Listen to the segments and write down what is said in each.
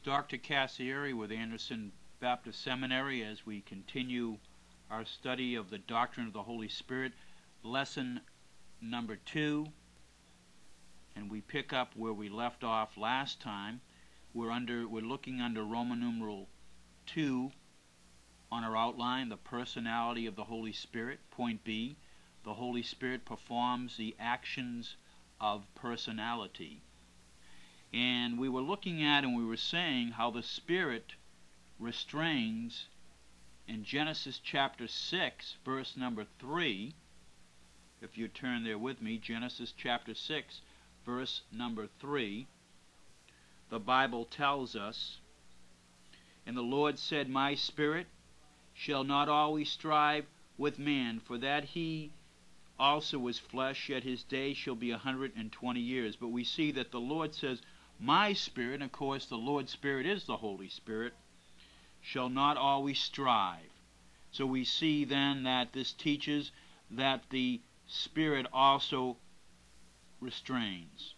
Dr. Cassieri with Anderson Baptist Seminary as we continue our study of the doctrine of the Holy Spirit, lesson number 2, and we pick up where we left off last time. We're looking under Roman numeral 2 on our outline, the personality of the Holy Spirit. Point B, the Holy Spirit performs the actions of personality. And we were looking at and we were saying how the Spirit restrains in Genesis chapter 6, verse number 3. If you turn there with me, Genesis chapter 6, verse number 3, the Bible tells us, "And the Lord said, My spirit shall not always strive with man, for that he also is flesh, yet his day shall be 120 years. But we see that the Lord says, My spirit, and of course the Lord's Spirit is the Holy Spirit, shall not always strive. So we see then that this teaches that the Spirit also restrains.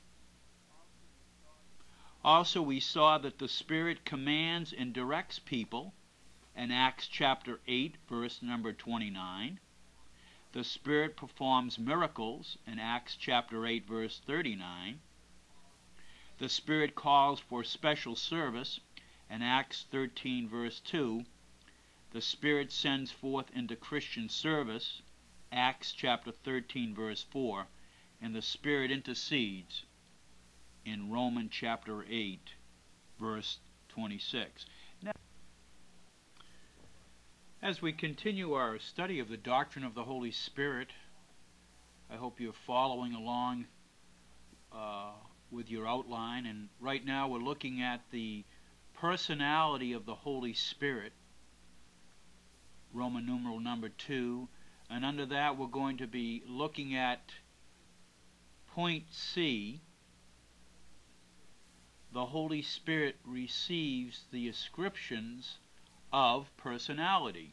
Also we saw that the Spirit commands and directs people in Acts chapter 8, verse number 29. The Spirit performs miracles in Acts chapter 8, verse 39. The Spirit calls for special service in Acts 13, verse 2. The Spirit sends forth into Christian service, Acts chapter 13, verse 4. And the Spirit intercedes in Romans chapter 8, verse 26. Now, as we continue our study of the doctrine of the Holy Spirit, I hope you're following along with your outline. And right now we're looking at the personality of the Holy Spirit, Roman numeral number 2. And under that we're going to be looking at point C. The Holy Spirit receives the ascriptions of personality.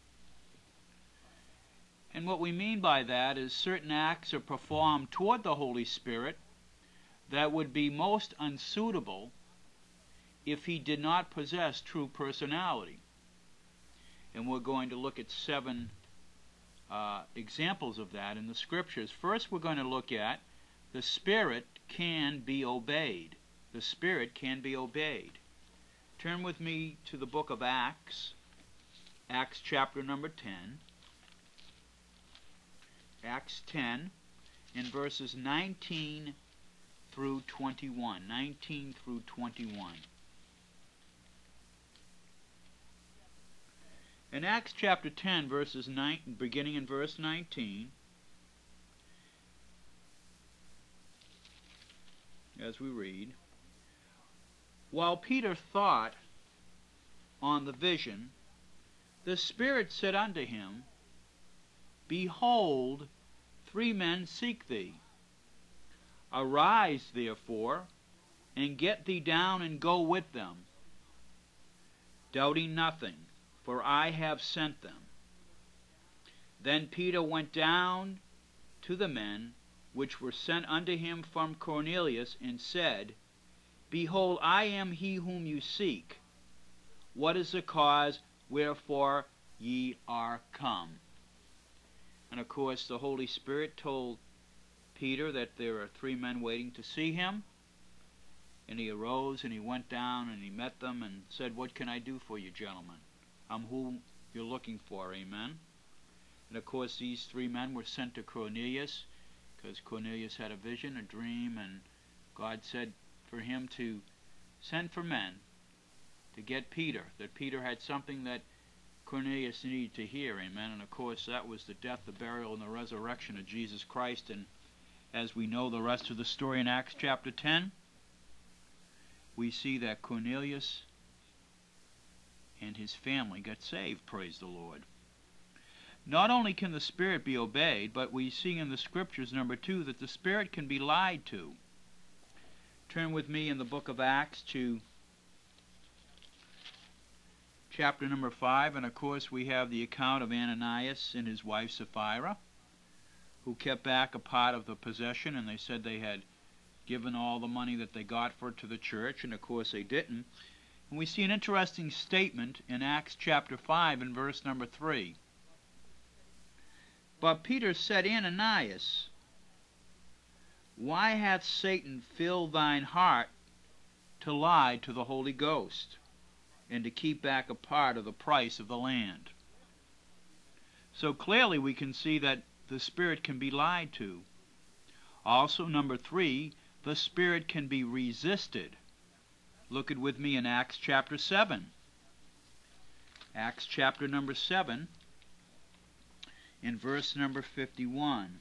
And what we mean by that is certain acts are performed toward the Holy Spirit that would be most unsuitable if he did not possess true personality. And we're going to look at 7 examples of that in the Scriptures. First, we're going to look at the Spirit can be obeyed. The Spirit can be obeyed. Turn with me to the book of Acts, Acts chapter number 10. Acts 10, in verses 19 through 21. 19 through 21. In Acts chapter 10, verses 9, beginning in verse 19, as we read, "While Peter thought on the vision, the Spirit said unto him, Behold, 3 men seek thee. Arise, therefore, and get thee down and go with them, doubting nothing, for I have sent them. Then Peter went down to the men which were sent unto him from Cornelius, and said, Behold, I am he whom you seek. What is the cause wherefore ye are come?" And of course the Holy Spirit told Peter that there are 3 men waiting to see him. And he arose and he went down and he met them and said, "What can I do for you, gentlemen? I'm who you're looking for." Amen. And of course these 3 men were sent to Cornelius because Cornelius had a vision, a dream, and God said for him to send for men to get Peter, that Peter had something that Cornelius needed to hear. Amen. And of course that was the death, the burial, and the resurrection of Jesus Christ. And as we know the rest of the story in Acts chapter 10, we see that Cornelius and his family got saved, praise the Lord. Not only can the Spirit be obeyed, but we see in the Scriptures, number 2, that the Spirit can be lied to. Turn with me in the book of Acts to chapter number 5, and of course we have the account of Ananias and his wife Sapphira, who kept back a part of the possession, and they said they had given all the money that they got for it to the church, and of course they didn't. And we see an interesting statement in Acts chapter 5 and verse number 3. But Peter said, Ananias, why hath Satan filled thine heart to lie to the Holy Ghost, and to keep back a part of the price of the land? So clearly we can see that the Spirit can be lied to. Also, number 3, the Spirit can be resisted. Look it with me in Acts chapter 7. Acts chapter number 7, in verse number 51.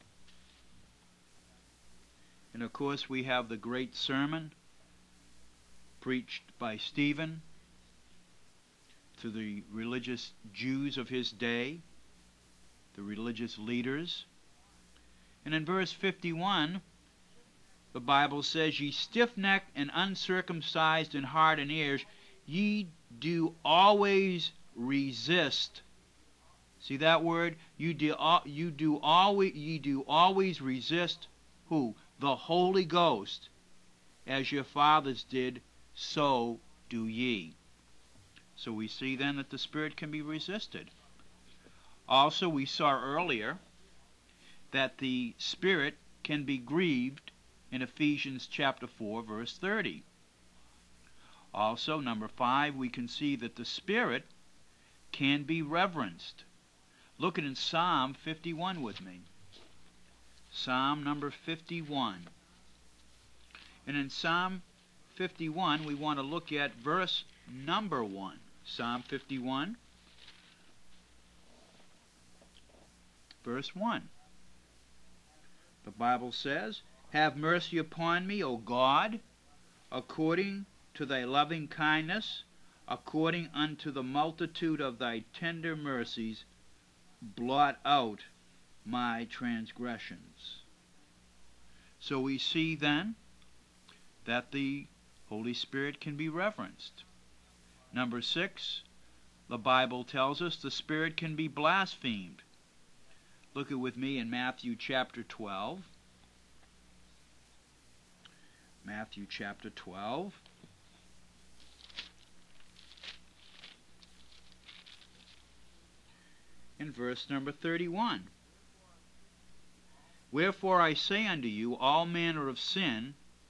And of course we have the great sermon preached by Stephen to the religious Jews of his day, the religious leaders. And in verse 51, the Bible says, Ye stiff-necked and uncircumcised in heart and ears, ye do always resist. See that word? Ye do always resist who? The Holy Ghost. As your fathers did, so do ye. So we see then that the Spirit can be resisted. Also, we saw earlier that the Spirit can be grieved in Ephesians chapter 4, verse 30. Also, number 5, we can see that the Spirit can be reverenced. Look at in Psalm 51 with me. Psalm number 51. And in Psalm 51, we want to look at verse number 1. Psalm 51, verse 1. The Bible says, Have mercy upon me, O God, according to thy loving kindness, according unto the multitude of thy tender mercies, blot out my transgressions. So we see then that the Holy Spirit can be reverenced. Number 6, the Bible tells us the Spirit can be blasphemed. Look it with me in Matthew chapter 12. Matthew chapter 12. In verse number 31. Wherefore I say unto you, all manner of sin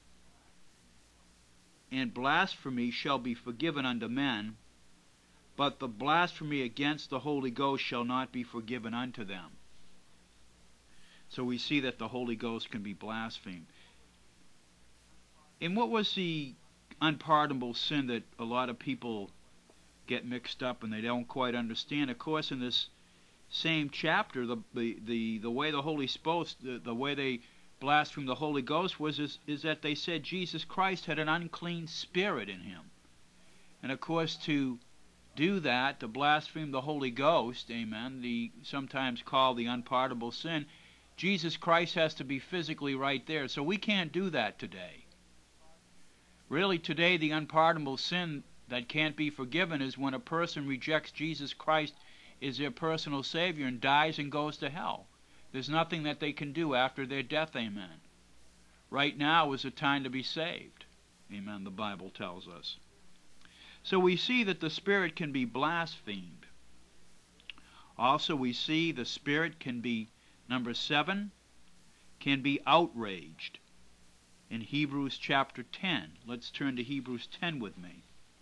and blasphemy shall be forgiven unto men, but the blasphemy against the Holy Ghost shall not be forgiven unto them. So we see that the Holy Ghost can be blasphemed. And what was the unpardonable sin that a lot of people get mixed up and they don't quite understand? Of course, in this same chapter, the way the Holy Ghost, the way they blasphemed the Holy Ghost is that they said Jesus Christ had an unclean spirit in him. And of course, to do that, to blaspheme the Holy Ghost, amen, the sometimes called the unpardonable sin, Jesus Christ has to be physically right there. So we can't do that today. Really, today, the unpardonable sin that can't be forgiven is when a person rejects Jesus Christ as their personal Savior and dies and goes to hell. There's nothing that they can do after their death, amen. Right now is the time to be saved, amen, the Bible tells us. So we see that the Spirit can be blasphemed. Also, we see the Spirit can be, number 7, can be outraged. In Hebrews chapter 10. Let's turn to Hebrews 10 with me.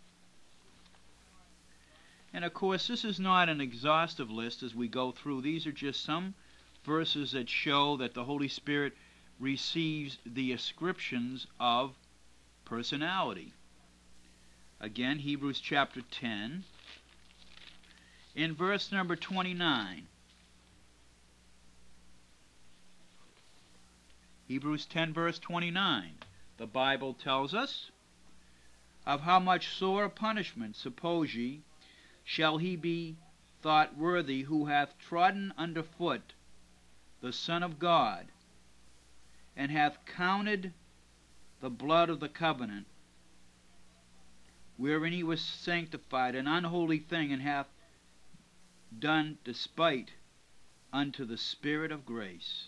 And of course, this is not an exhaustive list as we go through. These are just some verses that show that the Holy Spirit receives the ascriptions of personality. Again, Hebrews chapter 10, in verse number 29. Hebrews 10, verse 29. The Bible tells us, Of how much sore punishment, suppose ye, shall he be thought worthy who hath trodden under foot the Son of God, and hath counted the blood of the covenant, wherein he was sanctified, an unholy thing, and hath done despite unto the Spirit of grace.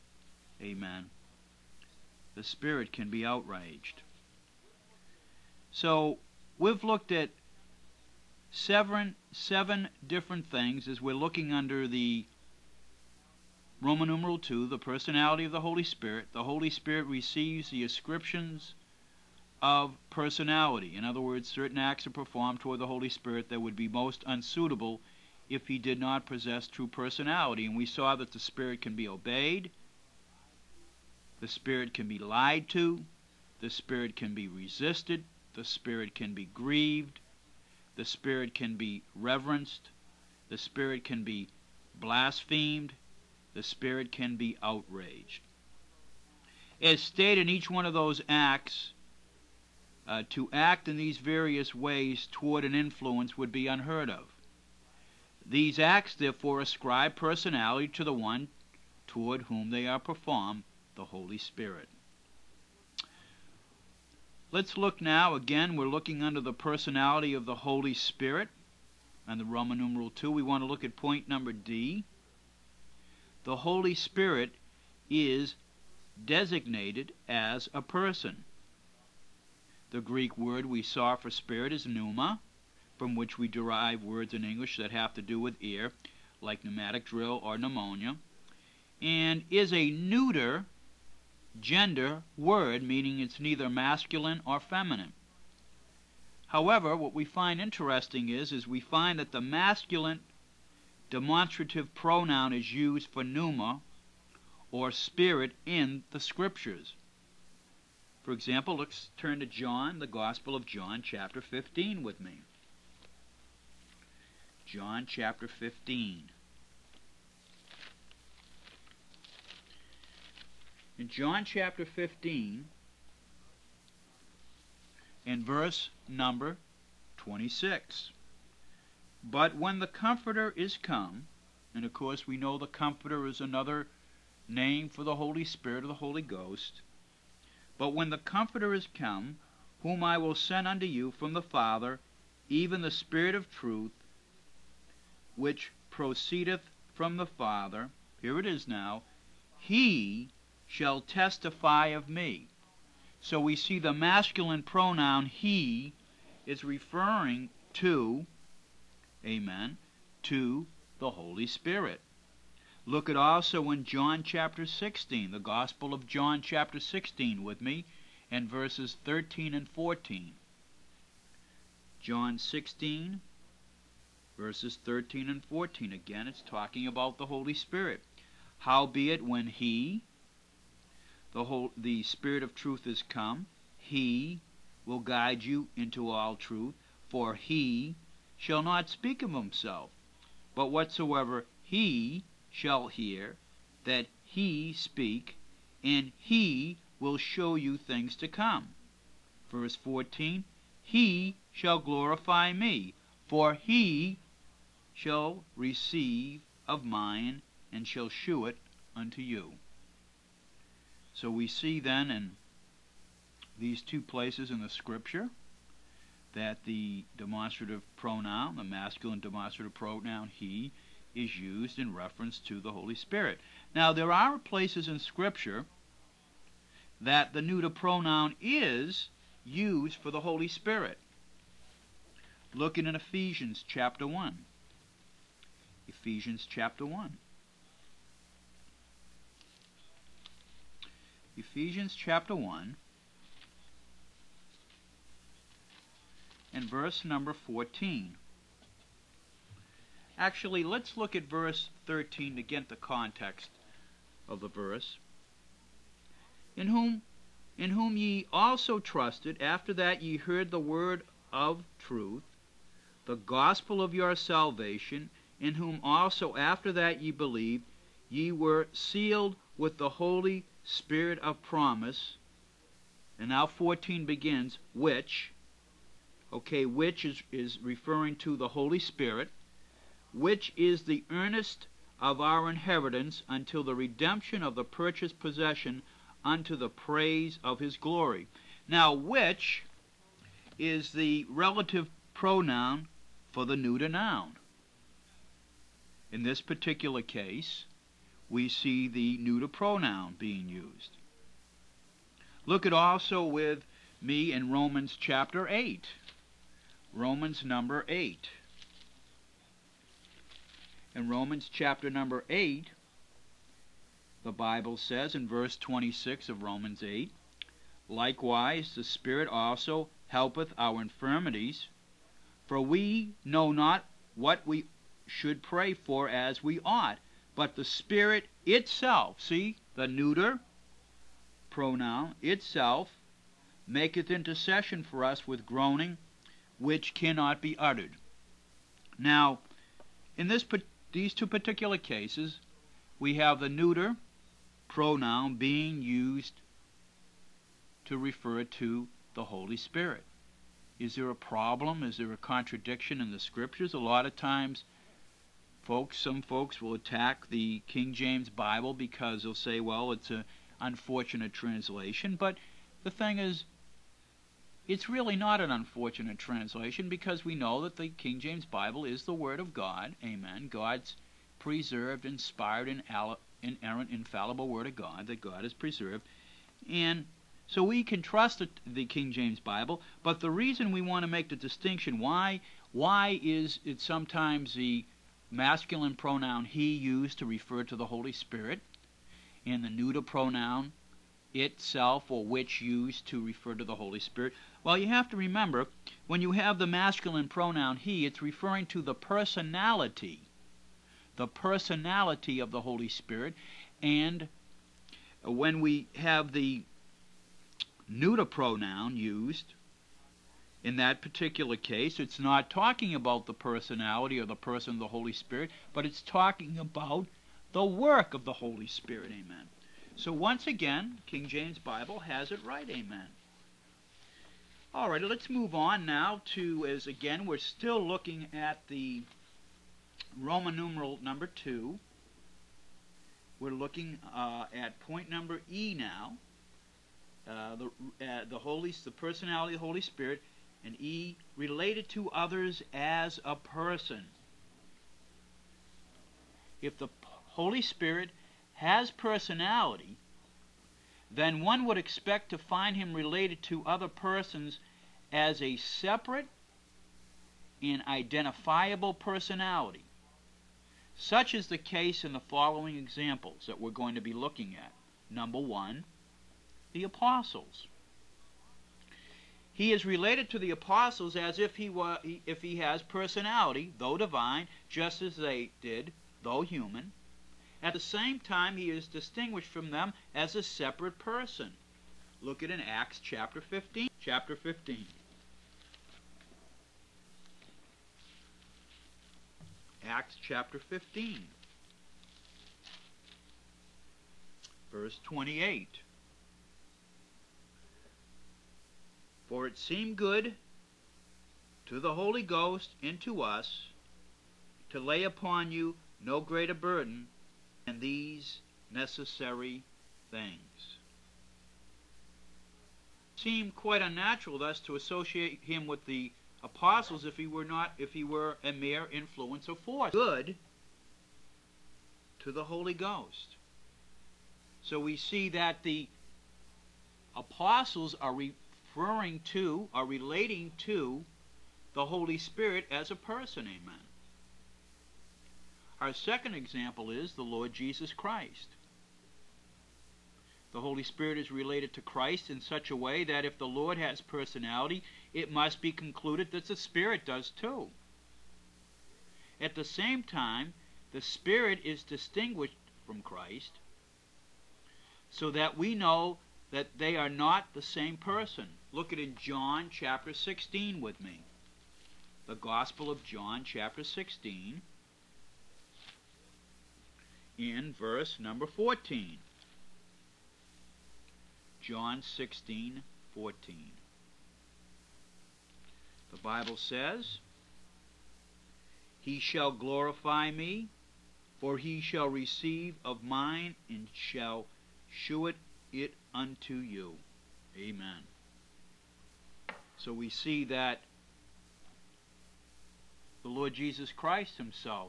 Amen. The Spirit can be outraged. So we've looked at seven different things as we're looking under the Roman numeral 2, the personality of the Holy Spirit. The Holy Spirit receives the ascriptions of personality. In other words, certain acts are performed toward the Holy Spirit that would be most unsuitable if he did not possess true personality. And we saw that the Spirit can be obeyed, the Spirit can be lied to, the Spirit can be resisted, the Spirit can be grieved, the Spirit can be reverenced, the Spirit can be blasphemed, the Spirit can be outraged. As stated in each one of those acts, to act in these various ways toward an influence would be unheard of. These acts, therefore, ascribe personality to the one toward whom they are performed, the Holy Spirit. Let's look now, again, we're looking under the personality of the Holy Spirit and the Roman numeral 2. We want to look at point number D. The Holy Spirit is designated as a person. The Greek word we saw for spirit is pneuma, from which we derive words in English that have to do with ear, like pneumatic drill or pneumonia, and is a neuter gender word, meaning it's neither masculine or feminine. However, what we find interesting is we find that the masculine demonstrative pronoun is used for pneuma or spirit in the Scriptures. For example, let's turn to John, the Gospel of John, chapter 15 with me. John chapter 15. In John chapter 15, in verse number 26, but when the Comforter is come, and of course we know the Comforter is another name for the Holy Spirit or the Holy Ghost, but when the Comforter is come, whom I will send unto you from the Father, even the Spirit of truth, which proceedeth from the Father, here it is now, he shall testify of me. So we see the masculine pronoun he is referring to, amen, to the Holy Spirit. Look at also in John chapter 16, the Gospel of John chapter 16 with me, and verses 13 and 14. John 16, verses 13 and 14. Again, it's talking about the Holy Spirit. Howbeit when he, the Spirit of truth is come, he will guide you into all truth, for he shall not speak of himself, but whatsoever he shall hear, that he speak, and he will show you things to come. Verse 14, he shall glorify me, for he shall receive of mine, and shall shew it unto you. So we see then in these two places in the Scripture that the demonstrative pronoun, the masculine demonstrative pronoun he, is used in reference to the Holy Spirit. Now there are places in Scripture that the neuter pronoun is used for the Holy Spirit. Looking in Ephesians chapter 1. Ephesians chapter 1. Ephesians chapter 1 and verse number 14. Actually, let's look at verse 13 to get the context of the verse. In whom ye also trusted, after that ye heard the word of truth, the gospel of your salvation, in whom also after that ye believed, ye were sealed with the Holy Spirit of promise. And now 14 begins, which is referring to the Holy Spirit, which is the earnest of our inheritance until the redemption of the purchased possession unto the praise of his glory. Now, which is the relative pronoun for the neuter noun. In this particular case, we see the neuter pronoun being used. Look at also with me in Romans chapter 8. Romans number 8. In Romans chapter number 8, the Bible says in verse 26 of Romans 8, likewise the Spirit also helpeth our infirmities, for we know not what we should pray for as we ought, but the Spirit itself, see, the neuter pronoun, itself, maketh intercession for us with groaning which cannot be uttered. Now, in these two particular cases, we have the neuter pronoun being used to refer to the Holy Spirit. Is there a problem? Is there a contradiction in the Scriptures? A lot of times, some folks will attack the King James Bible because they'll say, well, it's an unfortunate translation. But the thing is, it's really not an unfortunate translation, because we know that the King James Bible is the Word of God. Amen. God's preserved, inspired, inerrant, infallible Word of God that God has preserved. And so we can trust the King James Bible, but the reason we want to make the distinction, why is it sometimes the masculine pronoun he used to refer to the Holy Spirit, and the neuter pronoun itself or which used to refer to the Holy Spirit? Well, you have to remember, when you have the masculine pronoun he, it's referring to the personality of the Holy Spirit. And when we have the neuter pronoun used, in that particular case, it's not talking about the personality or the person of the Holy Spirit, but it's talking about the work of the Holy Spirit. Amen. So once again, King James Bible has it right. Amen. All right, let's move on now to, as again, we're still looking at the Roman numeral number 2. We're looking at point number E now. The personality of the Holy Spirit, and E, related to others as a person. If the Holy Spirit has personality, then one would expect to find him related to other persons as a separate and identifiable personality. Such is the case in the following examples that we're going to be looking at. Number 1, the apostles. He is related to the apostles as if he has personality, though divine, just as they did, though human. At the same time, he is distinguished from them as a separate person. Look at in Acts chapter 15. Chapter 15. Acts chapter 15. Verse 28. For it seemed good to the Holy Ghost and to us to lay upon you no greater burden than these necessary things. It seemed quite unnatural thus to associate him with the apostles if he were a mere influence or force. Good to the Holy Ghost. So we see that the apostles are referring to, are relating to the Holy Spirit as a person. Amen. Our second example is the Lord Jesus Christ. The Holy Spirit is related to Christ in such a way that if the Lord has personality, it must be concluded that the Spirit does too. At the same time, the Spirit is distinguished from Christ, so that we know that they are not the same person. Look at in John chapter 16 with me. The Gospel of John chapter 16 in verse number 14. John 16:14. The Bible says, He shall glorify me, for he shall receive of mine and shall shew it unto you. Amen. So we see that the Lord Jesus Christ himself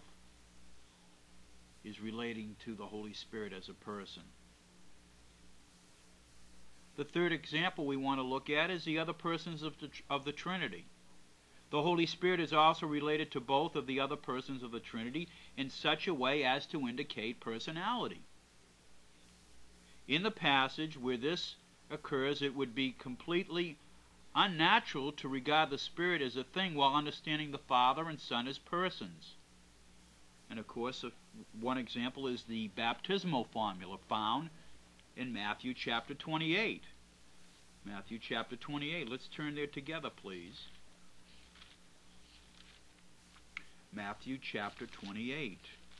is relating to the Holy Spirit as a person. The third example we want to look at is the other persons of the Trinity. The Holy Spirit is also related to both of the other persons of the Trinity in such a way as to indicate personality. In the passage where this occurs, it would be completely unnatural to regard the Spirit as a thing while understanding the Father and Son as persons. And of course, one example is the baptismal formula found in Matthew chapter 28. Matthew chapter 28. Let's turn there together, please. Matthew chapter 28.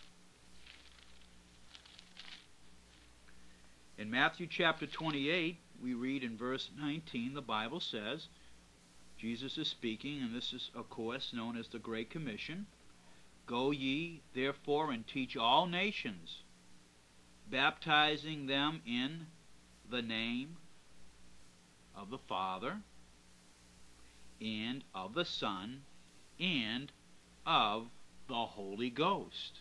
In Matthew chapter 28, we read in verse 19, the Bible says, Jesus is speaking, and this is, of course, known as the Great Commission. Go ye, therefore, and teach all nations, baptizing them in the name of the Father, and of the Son, and of the Holy Ghost.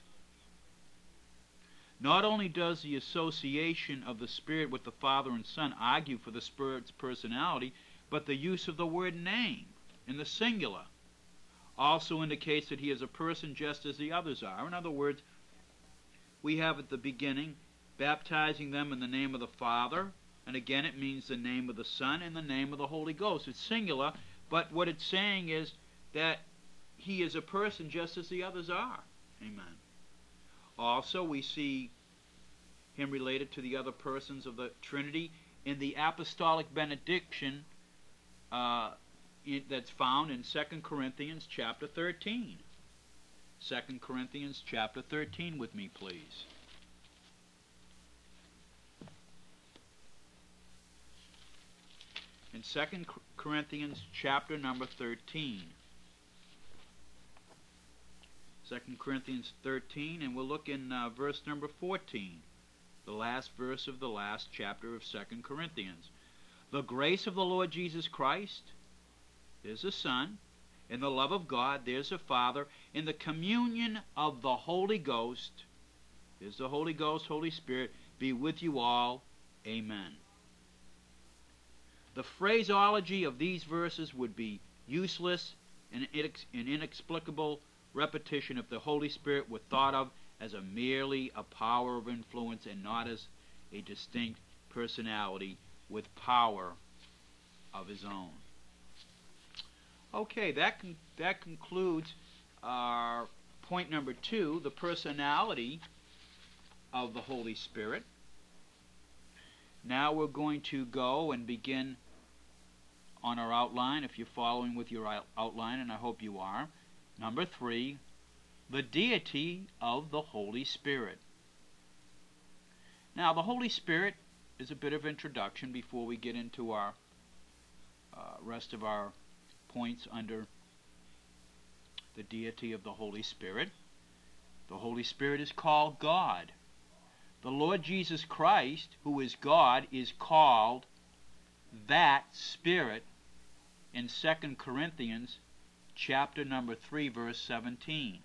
Not only does the association of the Spirit with the Father and Son argue for the Spirit's personality, but the use of the word name in the singular also indicates that he is a person just as the others are. In other words, we have at the beginning, baptizing them in the name of the Father, and again it means the name of the Son and the name of the Holy Ghost. It's singular, but what it's saying is that he is a person just as the others are. Amen. Also, we see him related to the other persons of the Trinity in the apostolic benediction that's found in 2 Corinthians chapter 13. 2 Corinthians chapter 13 with me, please. In 2 Corinthians chapter number 13. 2 Corinthians 13, and we'll look in verse number 14, the last verse of the last chapter of 2 Corinthians. The grace of the Lord Jesus Christ, there's the Son, in the love of God, there's the Father, in the communion of the Holy Ghost, there's the Holy Ghost, Holy Spirit, be with you all. Amen. The phraseology of these verses would be useless and inexplicable repetition if the Holy Spirit were thought of as merely a power of influence and not as a distinct personality with power of his own. Okay, that concludes our point number 2, the personality of the Holy Spirit. Now we're going to go and begin on our outline, if you're following with your outline, and I hope you are. Number 3, the deity of the Holy Spirit. Now, the Holy Spirit is a bit of introduction before we get into our rest of our points under the deity of the Holy Spirit. The Holy Spirit is called God. The Lord Jesus Christ, who is God, is called that Spirit in 2 Corinthians chapter number 3, verse 17.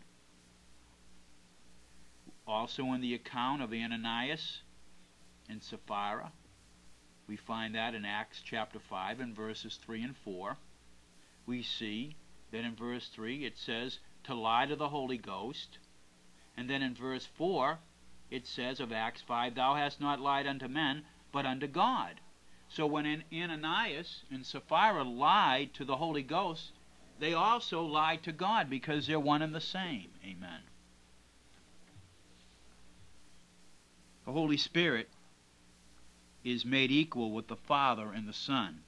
Also in the account of Ananias and Sapphira, we find that in Acts chapter 5 and verses 3 and 4. We see that in verse 3 it says to lie to the Holy Ghost, and then in verse 4 it says of Acts 5, thou hast not lied unto men, but unto God. So when Ananias and Sapphira lied to the Holy Ghost, they also lied to God because they're one and the same. Amen. The Holy Spirit is made equal with the Father and the Son.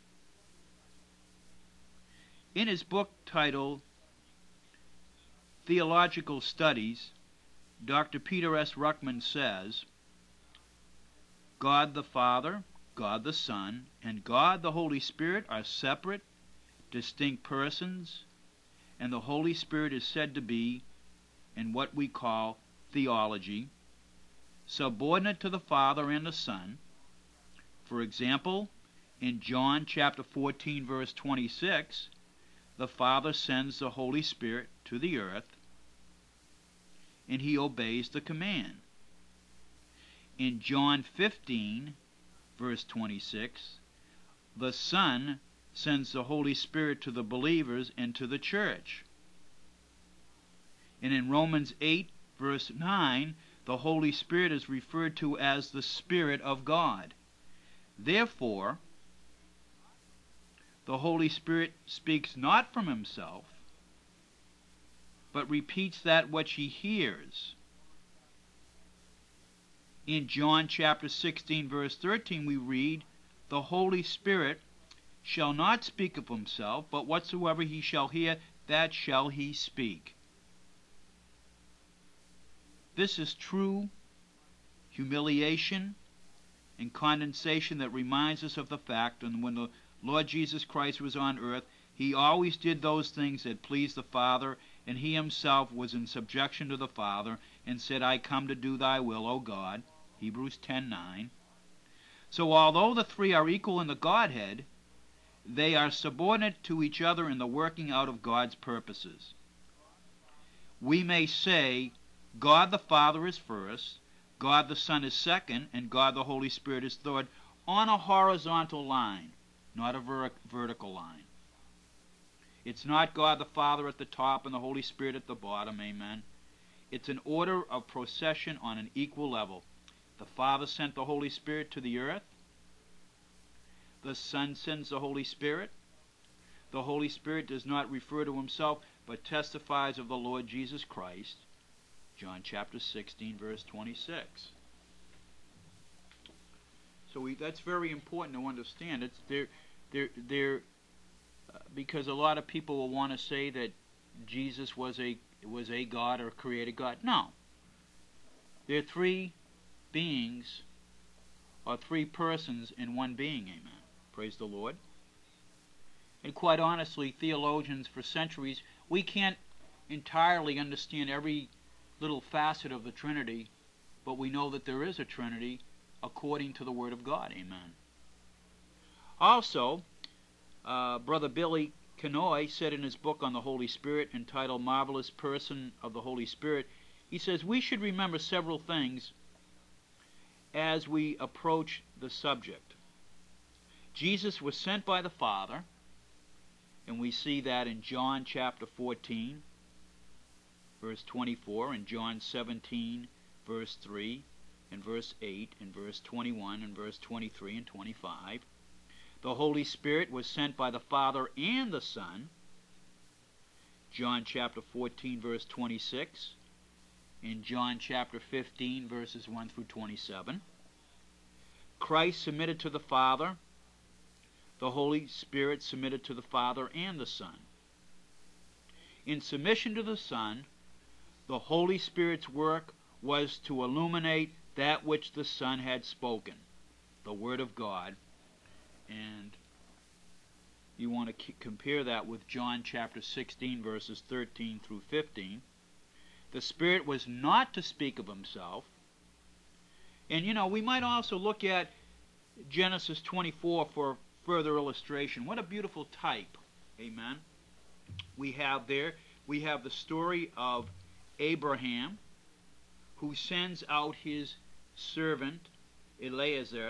In his book titled Theological Studies, Dr. Peter S. Ruckman says, God the Father, God the Son, and God the Holy Spirit are separate, distinct persons, and the Holy Spirit is said to be, in what we call theology, subordinate to the Father and the Son. For example, in John chapter 14, verse 26, the Father sends the Holy Spirit to the earth, and he obeys the command. In John 15, verse 26, the Son sends the Holy Spirit to the believers and to the church. And in Romans 8, verse 9, the Holy Spirit is referred to as the Spirit of God. Therefore, the Holy Spirit speaks not from himself, but repeats that which he hears. In John chapter 16, verse 13, we read, the Holy Spirit shall not speak of himself, but whatsoever he shall hear, that shall he speak. This is true humiliation and condensation that reminds us of the fact that when the Lord Jesus Christ was on earth, he always did those things that pleased the Father, and he himself was in subjection to the Father and said, I come to do thy will, O God, Hebrews 10:9. So although the three are equal in the Godhead, they are subordinate to each other in the working out of God's purposes. We may say God the Father is first, God the Son is second, and God the Holy Spirit is third, on a horizontal line, not a vertical line. It's not God the Father at the top and the Holy Spirit at the bottom, amen. It's an order of procession on an equal level. The Father sent the Holy Spirit to the earth. The Son sends the Holy Spirit. The Holy Spirit does not refer to himself, but testifies of the Lord Jesus Christ. John chapter 16, verse 26. So that's very important to understand. It's because a lot of people will want to say that Jesus was a God or created God. No. There are three beings, or three persons in one being, amen. Praise the Lord. And quite honestly, theologians for centuries, we can't entirely understand every little facet of the Trinity, but we know that there is a Trinity according to the Word of God, amen. Also, Brother Billy Kenoy said in his book on the Holy Spirit, entitled Marvelous Person of the Holy Spirit, he says, we should remember several things as we approach the subject. Jesus was sent by the Father, and we see that in John chapter 14, verse 24, and John 17, verse 3, and verse 8, and verse 21, and verse 23 and 25. The Holy Spirit was sent by the Father and the Son, John chapter 14, verse 26, in John chapter 15, verses 1 through 27. Christ submitted to the Father. The Holy Spirit submitted to the Father and the Son. In submission to the Son, the Holy Spirit's work was to illuminate that which the Son had spoken, the Word of God. And you want to compare that with John chapter 16, verses 13 through 15. The Spirit was not to speak of himself. And, we might also look at Genesis 24 for further illustration. What a beautiful type, amen. We have the story of Abraham, who sends out his servant Eliezer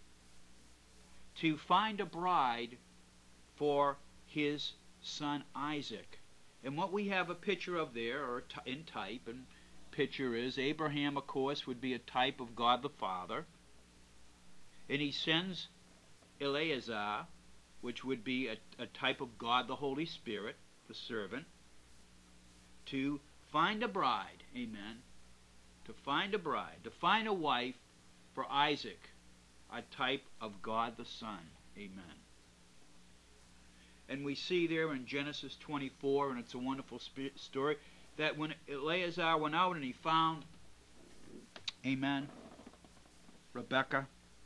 to find a bride for his son Isaac. And what we have a picture of there, or in type, and picture is Abraham, of course, would be a type of God the Father. And he sends Eliezer, which would be a type of God the Holy Spirit, the servant, to find a bride, amen, to find a wife for Isaac, a type of God the Son, amen. And we see there in Genesis 24, and it's a wonderful story, that when Eliezer went out and he found, amen, Rebekah,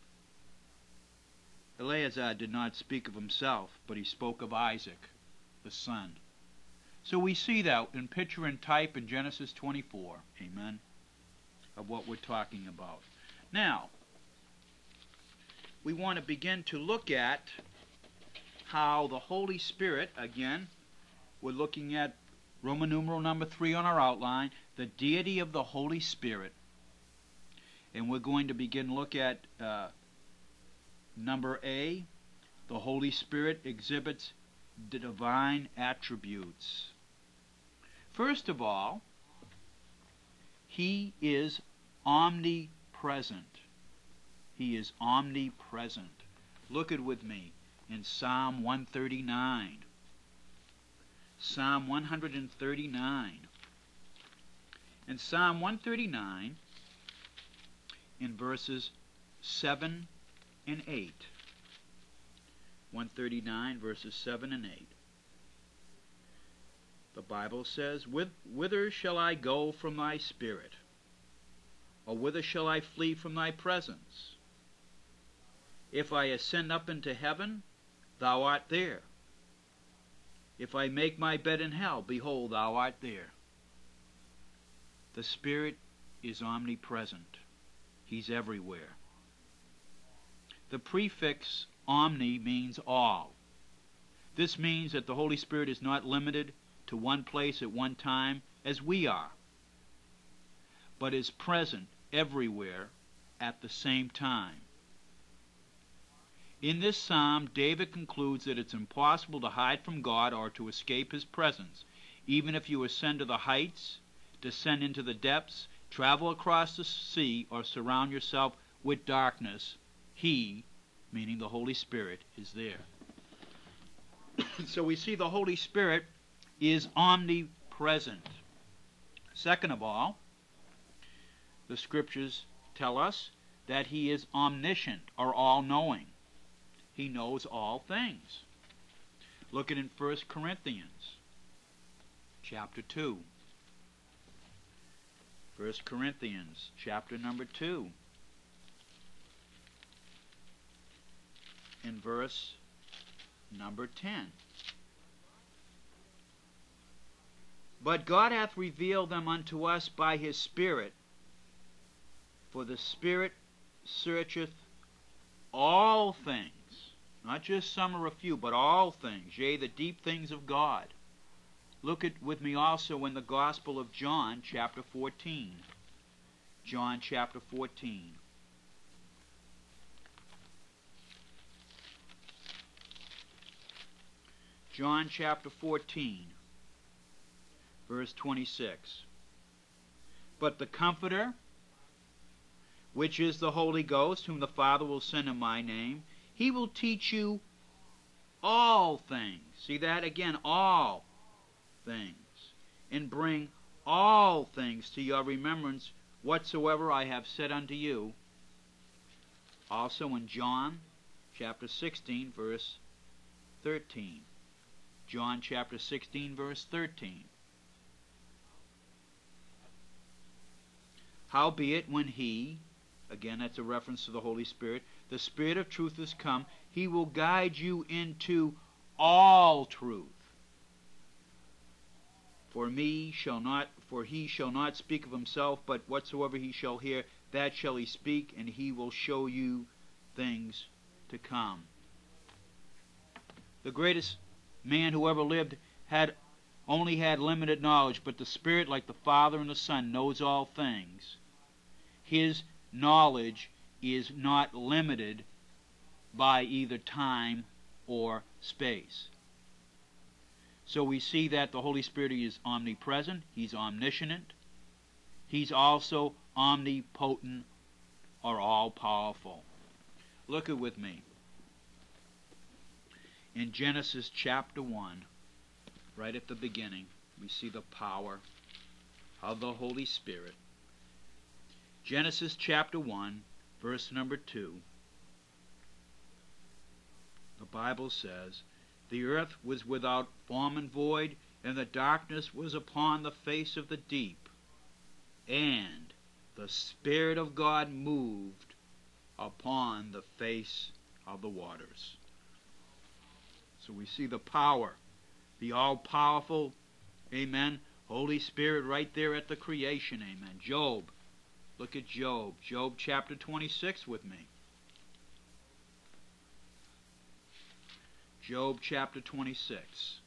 Eliezer did not speak of himself, but he spoke of Isaac, the son. So we see that in picture and type in Genesis 24, amen, of what we're talking about. Now, we want to begin to look at how the Holy Spirit, again, we're looking at Roman numeral number 3 on our outline, the deity of the Holy Spirit. And we're going to begin to look at Number A, the Holy Spirit exhibits divine attributes. First of all, He is omnipresent. He is omnipresent. Look at with me in Psalm 139. Psalm 139. In Psalm 139, in verses 7 and 8. 139, verses 7 and 8. The Bible says, Whither shall I go from thy spirit? Or whither shall I flee from thy presence? If I ascend up into heaven, thou art there. If I make my bed in hell, behold, thou art there. The Spirit is omnipresent. He's everywhere. The prefix omni means all. This means that the Holy Spirit is not limited to one place at one time as we are, but is present everywhere at the same time. In this psalm, David concludes that it's impossible to hide from God or to escape His presence. Even if you ascend to the heights, descend into the depths, travel across the sea, or surround yourself with darkness, He, meaning the Holy Spirit, is there. So we see the Holy Spirit is omnipresent. Second of all, the Scriptures tell us that He is omniscient, or all-knowing. He knows all things. Look at in 1 Corinthians chapter 2. 1 Corinthians chapter number 2. In verse number 10. But God hath revealed them unto us by His Spirit, for the Spirit searcheth all things, not just some or a few, but all things, yea, the deep things of God. Look at with me also in the Gospel of John, chapter 14. John, chapter 14. John, chapter 14, verse 26. But the Comforter, which is the Holy Ghost, whom the Father will send in my name, He will teach you all things. See that again, all things. And bring all things to your remembrance, whatsoever I have said unto you. Also in John chapter 16, verse 13. John chapter 16, verse 13. Howbeit when He, again that's a reference to the Holy Spirit, the Spirit of truth is come, He will guide you into all truth. For He shall not speak of Himself, but whatsoever He shall hear, that shall He speak, and He will show you things to come. The greatest man who ever lived only had limited knowledge, but the Spirit, like the Father and the Son, knows all things. His knowledge is not limited by either time or space. So we see that the Holy Spirit is omnipresent, He's omniscient, He's also omnipotent or all-powerful. Look at with me. In Genesis chapter 1, right at the beginning, we see the power of the Holy Spirit. Genesis chapter 1, verse number 2. The Bible says, The earth was without form and void, and the darkness was upon the face of the deep. And the Spirit of God moved upon the face of the waters. So we see the power, the all-powerful, amen, Holy Spirit right there at the creation, amen. Job, look at Job. Job chapter 26 with me. Job chapter 26.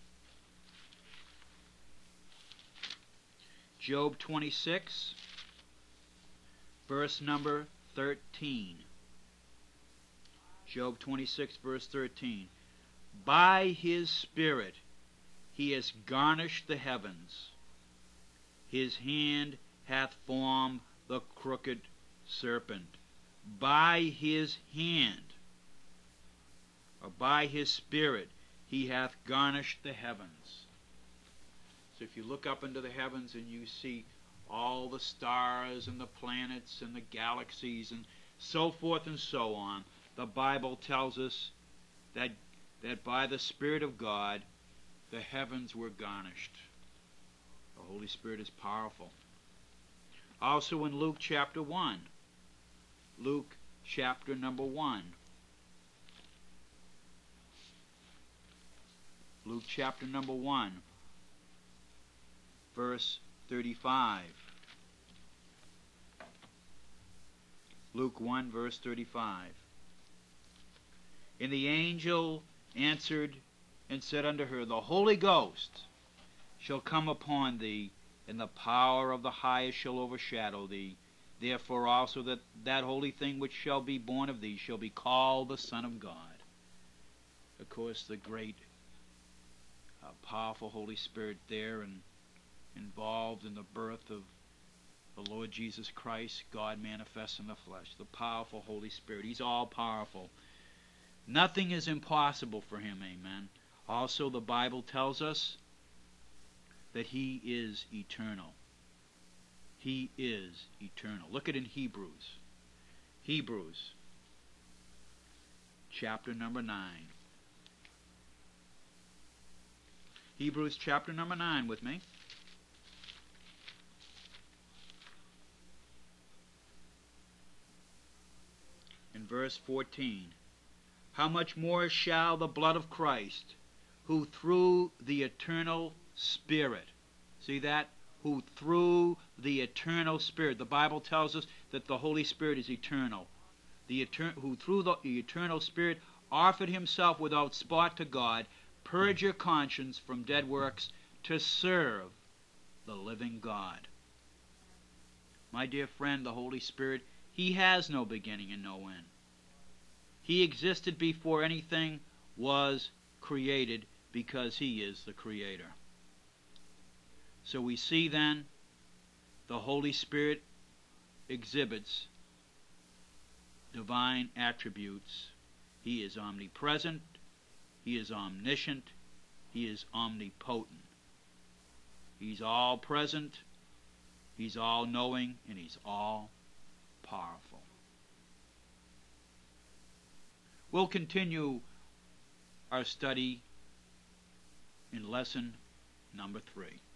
Job 26, verse number 13. Job 26, verse 13. By his Spirit he has garnished the heavens. His hand hath formed the crooked serpent. By his hand, or by his Spirit, he hath garnished the heavens. So if you look up into the heavens and you see all the stars and the planets and the galaxies and so forth and so on, the Bible tells us that by the Spirit of God, the heavens were garnished. The Holy Spirit is powerful. Also in Luke chapter 1. Luke chapter number 1. Luke chapter number 1, verse 35. Luke 1, verse 35. And the angel answered and said unto her, The Holy Ghost shall come upon thee, and the power of the highest shall overshadow thee. Therefore also that holy thing which shall be born of thee shall be called the Son of God. Of course, the great, powerful Holy Spirit there and involved in the birth of the Lord Jesus Christ, God manifest in the flesh. The powerful Holy Spirit. He's all-powerful. Nothing is impossible for him, amen. Also, the Bible tells us that he is eternal. He is eternal. Look at it in Hebrews. Hebrews, chapter number 9. Hebrews chapter number 9 with me. In verse 14. How much more shall the blood of Christ, who through the eternal Spirit, see that? Who through the eternal Spirit, the Bible tells us that the Holy Spirit is eternal. Who through the eternal Spirit offered himself without spot to God, purge your conscience from dead works to serve the living God. My dear friend, the Holy Spirit, he has no beginning and no end. He existed before anything was created because he is the Creator. So we see then the Holy Spirit exhibits divine attributes. He is omnipresent, he is omniscient, he is omnipotent. He's all present, he's all knowing, and he's all powerful. We'll continue our study in lesson number 3.